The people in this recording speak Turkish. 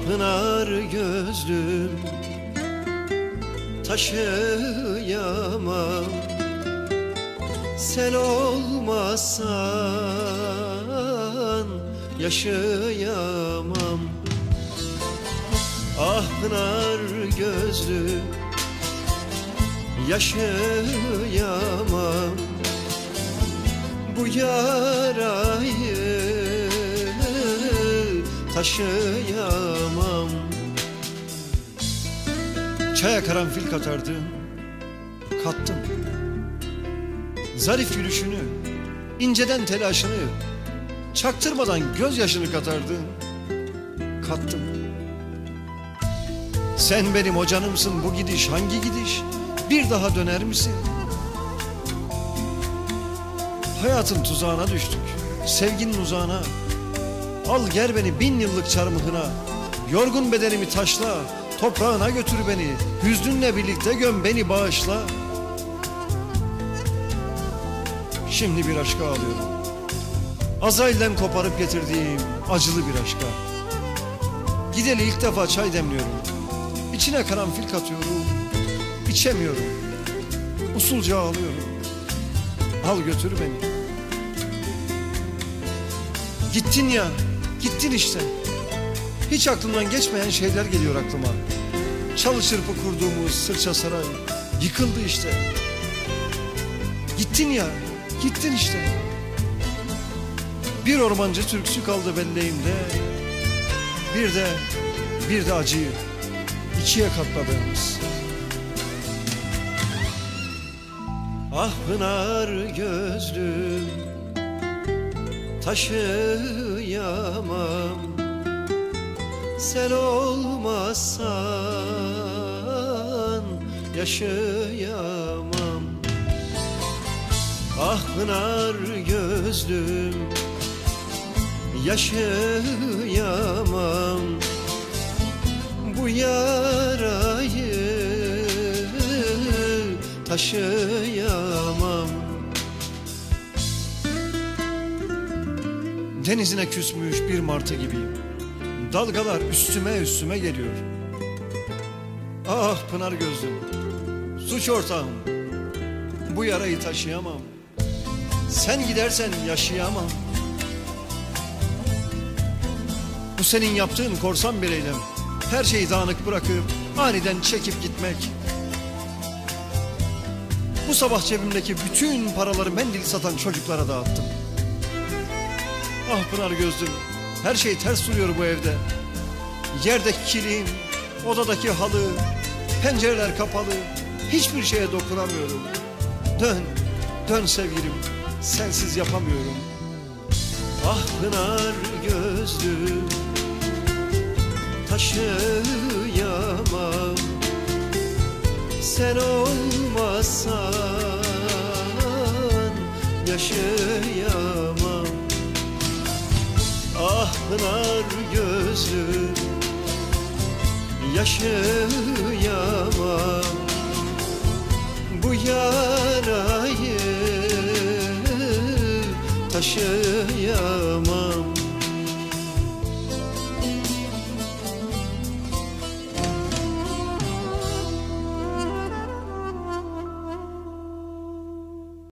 pınar gözlüm, taşıyamam. Sen olmazsan yaşayamam. Ah pınar gözlüm, yaşayamam. Bu yarayı taşıyamam. Çaya karanfil katardın, kattım. Zarif gülüşünü, inceden telaşını, çaktırmadan gözyaşını katardın, kattım. Sen benim o canımsın, bu gidiş hangi gidiş? Bir daha döner misin? Hayatın tuzağına düştük, sevginin uzağına. Al ger beni 1000 yıllık çarmıhına. Yorgun bedenimi taşla, toprağına götür beni. Hüznünle birlikte göm beni, bağışla. Şimdi bir aşka ağlıyorum, Azrail'den koparıp getirdiğim acılı bir aşka. Gideli ilk defa çay demliyorum, İçine karanfil katıyorum, içemiyorum, usulca ağlıyorum. Al götür beni. Gittin ya, gittin işte. Hiç aklımdan geçmeyen şeyler geliyor aklıma. Çalı çırpı kurduğumuz sırça saray yıkıldı işte. Gittin ya, gittin işte. Bir ormancı türküsü kaldı belleğimde. Bir de acıyı ikiye katladığımız. Ah pınar gözlüm, taşıyamam. Sen olmazsan yaşayamam. Ah pınar gözlüm, yaşayamam. Bu yarayı taşıyamam. Denizine küsmüş bir martı gibiyim. Dalgalar üstüme geliyor. Ah pınar gözlüm, suç ortağım, bu yarayı taşıyamam. Sen gidersen yaşayamam. Bu senin yaptığın korsan bir eylem. Her şeyi dağınık bırakıp aniden çekip gitmek. Bu sabah cebimdeki bütün paraları mendil satan çocuklara dağıttım. Ah pınar gözlüm, her şey ters duruyor bu evde. Yerdeki kilim, odadaki halı, pencereler kapalı. Hiçbir şeye dokunamıyorum. Dön sevgilim, sensiz yapamıyorum. Ah pınar gözlüm, taşıyamam. Sen olmazsan yaşayamam. Ah pınar gözlüm, yaşayamam. Bu yarayı taşıyamam.